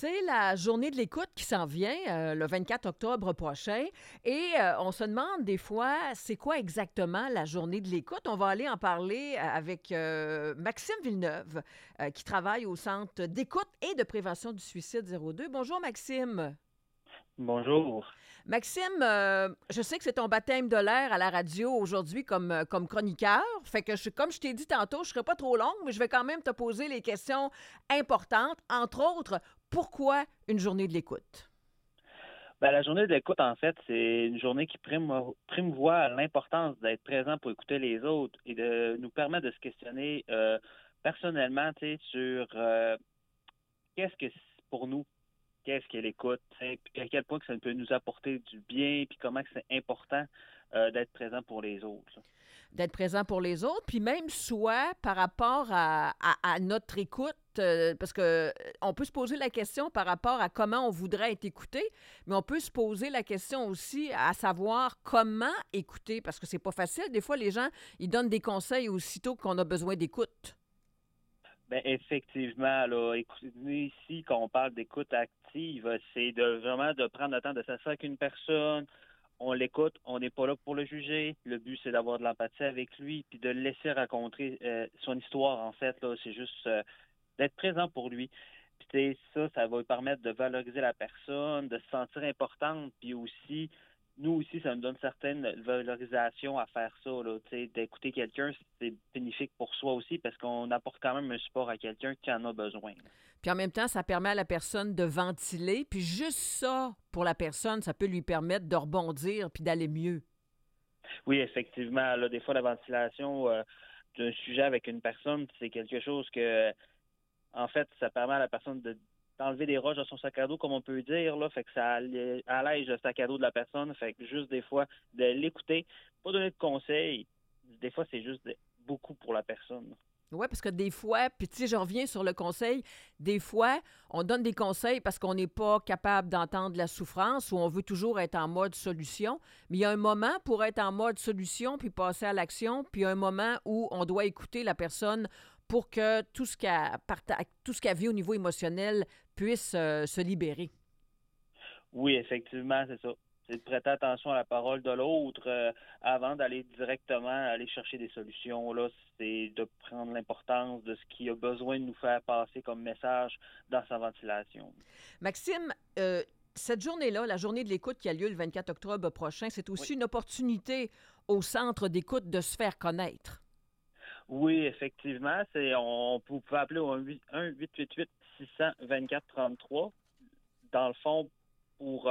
C'est la journée de l'écoute qui s'en vient le 24 octobre prochain et on se demande des fois c'est quoi exactement la journée de l'écoute. On va aller en parler avec Maxime Villeneuve qui travaille au Centre d'écoute et de prévention du suicide 02. Bonjour Maxime. Bonjour. Maxime, je sais que c'est ton baptême de l'air à la radio aujourd'hui comme chroniqueur. Fait que, comme je t'ai dit tantôt, je ne serai pas trop longue, mais je vais quand même te poser les questions importantes. Entre autres, pourquoi une journée de l'écoute? Ben, la journée d'écoute, en fait, c'est une journée qui prime-voit l'importance d'être présent pour écouter les autres et de nous permettre de se questionner personnellement, tu sais, sur qu'est-ce que c'est pour nous, qu'est-ce qu'elle écoute, tu sais, puis à quel point que ça peut nous apporter du bien, puis comment que c'est important d'être présent pour les autres, là. D'être présent pour les autres, puis même soit par rapport à notre écoute, parce que on peut se poser la question par rapport à comment on voudrait être écouté, mais on peut se poser la question aussi à savoir comment écouter, parce que c'est pas facile. Des fois, les gens, ils donnent des conseils aussitôt qu'on a besoin d'écoute. Ben effectivement, là, écoutez, nous, ici, quand on parle d'écoute active, c'est vraiment de prendre le temps de s'asseoir avec une personne, on l'écoute, on n'est pas là pour le juger. Le but, c'est d'avoir de l'empathie avec lui, puis de le laisser raconter son histoire, en fait, là. C'est juste d'être présent pour lui. Puis tu sais, ça va lui permettre de valoriser la personne, de se sentir importante, puis aussi, nous aussi, ça nous donne certaines valorisations à faire ça, là, tu sais, d'écouter quelqu'un, c'est bénéfique pour soi aussi, parce qu'on apporte quand même un support à quelqu'un qui en a besoin, là. Puis en même temps, ça permet à la personne de ventiler, puis juste ça, pour la personne, ça peut lui permettre de rebondir puis d'aller mieux. Oui, effectivement, là, des fois, la ventilation d'un sujet avec une personne, c'est quelque chose que en fait, ça permet à la personne d'enlever des roches de son sac à dos, comme on peut dire, là, fait que ça allège le sac à dos de la personne, fait que juste des fois, de l'écouter, pas donner de conseils, des fois, c'est juste beaucoup pour la personne. Oui, parce que des fois, puis tu sais, je reviens sur le conseil, des fois, on donne des conseils parce qu'on n'est pas capable d'entendre la souffrance ou on veut toujours être en mode solution, mais il y a un moment pour être en mode solution puis passer à l'action, puis il y a un moment où on doit écouter la personne pour que tout ce qu'elle vit au niveau émotionnel puisse se libérer. Oui, effectivement, c'est ça. C'est de prêter attention à la parole de l'autre avant d'aller directement aller chercher des solutions. Là, c'est de prendre l'importance de ce qui a besoin de nous faire passer comme message dans sa ventilation. Maxime, cette journée-là, la journée de l'écoute qui a lieu le 24 octobre prochain, c'est Oui. aussi une opportunité au centre d'écoute de se faire connaître. Oui, effectivement, vous pouvez appeler au 1-888 624 33 dans le fond pour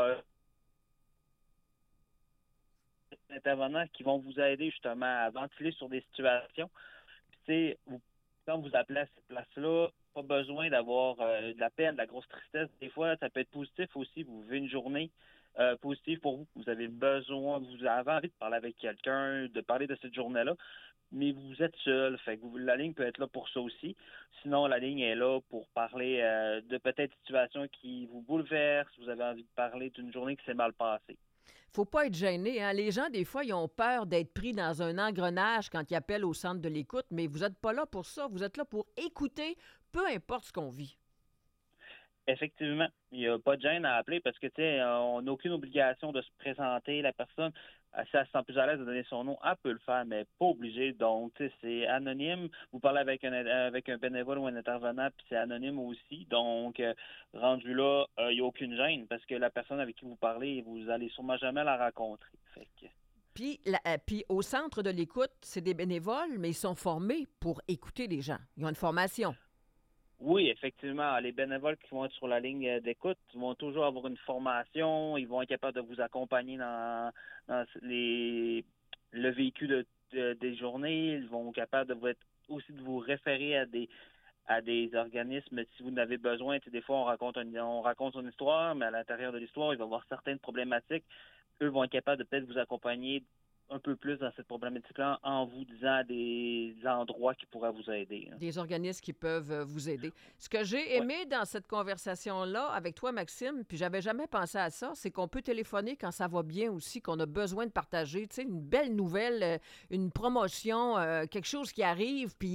des intervenants qui vont vous aider justement à ventiler sur des situations. Puis, tu sais, quand vous appelez à cette place-là, pas besoin d'avoir de la peine, de la grosse tristesse. Des fois, ça peut être positif aussi. Vous vivez une journée positive pour vous. Vous avez besoin, vous avez envie de parler avec quelqu'un, de parler de cette journée-là, mais vous êtes seul. Fait que la ligne peut être là pour ça aussi. Sinon, la ligne est là pour parler de peut-être situations qui vous bouleversent. Vous avez envie de parler d'une journée qui s'est mal passée. Faut pas être gêné, hein. Les gens, des fois, ils ont peur d'être pris dans un engrenage quand ils appellent au centre de l'écoute, mais vous n'êtes pas là pour ça. Vous êtes là pour écouter, peu importe ce qu'on vit. Effectivement, il n'y a pas de gêne à appeler parce que, tu sais, on n'a aucune obligation de se présenter. La personne, si elle se sent plus à l'aise de donner son nom, elle peut le faire, mais pas obligé. Donc, tu sais, c'est anonyme. Vous parlez avec un bénévole ou un intervenant, puis c'est anonyme aussi. Donc, rendu là, il n'y a aucune gêne parce que la personne avec qui vous parlez, vous allez sûrement jamais la rencontrer. Fait que, Puis au centre de l'écoute, c'est des bénévoles, mais ils sont formés pour écouter les gens. Ils ont une formation. oui, effectivement, les bénévoles qui vont être sur la ligne d'écoute vont toujours avoir une formation, ils vont être capables de vous accompagner dans le véhicule des journées, ils vont être capables de aussi de vous référer à des organismes si vous en avez besoin. Tu sais, des fois, on raconte une histoire, mais à l'intérieur de l'histoire, il va y avoir certaines problématiques. Eux vont être capables de peut-être vous accompagner un peu plus dans cette problématique-là en vous disant des endroits qui pourraient vous aider, là. Des organismes qui peuvent vous aider. Ce que j'ai Ouais. aimé dans cette conversation-là avec toi, Maxime, puis j'avais jamais pensé à ça, c'est qu'on peut téléphoner quand ça va bien aussi, qu'on a besoin de partager, tu sais, une belle nouvelle, une promotion, quelque chose qui arrive, puis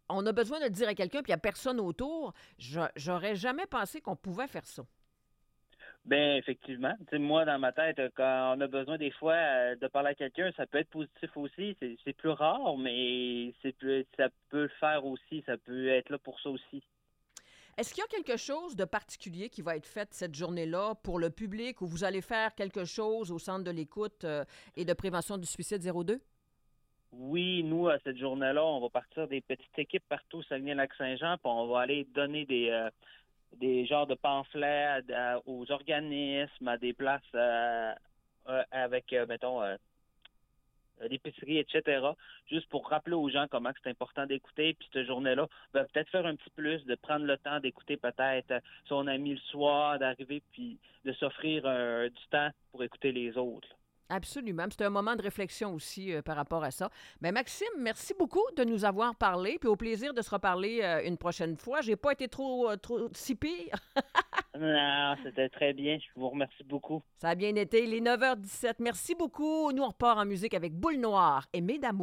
on a besoin de le dire à quelqu'un, puis il n'y a personne autour. J'aurais jamais pensé qu'on pouvait faire ça. Ben effectivement. Tu sais, moi, dans ma tête, quand on a besoin des fois de parler à quelqu'un, ça peut être positif aussi. C'est plus rare, mais ça peut le faire aussi. Ça peut être là pour ça aussi. Est-ce qu'il y a quelque chose de particulier qui va être fait cette journée-là pour le public ou vous allez faire quelque chose au Centre de l'écoute et de prévention du suicide 02? Oui, nous, à cette journée-là, on va partir des petites équipes partout au Saguenay-Lac-Saint-Jean, puis on va aller donner des genres de pamphlets aux organismes, à des places avec, mettons, l'épicerie, etc., juste pour rappeler aux gens comment c'est important d'écouter. Puis cette journée-là, ben, peut-être faire un petit plus, de prendre le temps d'écouter peut-être son ami le soir, d'arriver, puis de s'offrir du temps pour écouter les autres. Absolument. C'est un moment de réflexion aussi par rapport à ça. Mais Maxime, merci beaucoup de nous avoir parlé, puis au plaisir de se reparler une prochaine fois. J'ai pas été trop si pire. Non, c'était très bien. Je vous remercie beaucoup. Ça a bien été. Les 9h17. Merci beaucoup. Nous, on repart en musique avec Boule Noire et Mesdames.